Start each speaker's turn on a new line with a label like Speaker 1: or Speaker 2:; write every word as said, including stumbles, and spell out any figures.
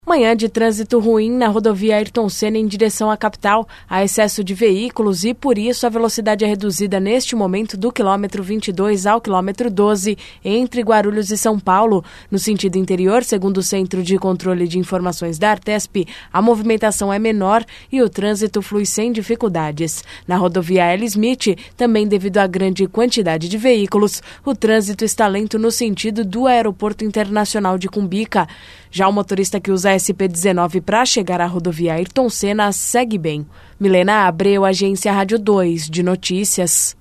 Speaker 1: Manhã de trânsito ruim na rodovia Ayrton Senna em direção à capital. Há excesso de veículos e, por isso, a velocidade é reduzida neste momento do quilômetro vinte e dois ao quilômetro doze, entre Guarulhos e São Paulo. No sentido interior, segundo o Centro de Controle de Informações da Artesp, a movimentação é menor e o trânsito flui sem dificuldades. Na rodovia L. Smith, também devido à grande quantidade de veículos, o trânsito está lento no sentido do Aeroporto Internacional de Cumbica. Já o motorista que usa a S P dezenove para chegar à rodovia Ayrton Senna segue bem. Milena Abreu, Agência Rádio dois de Notícias.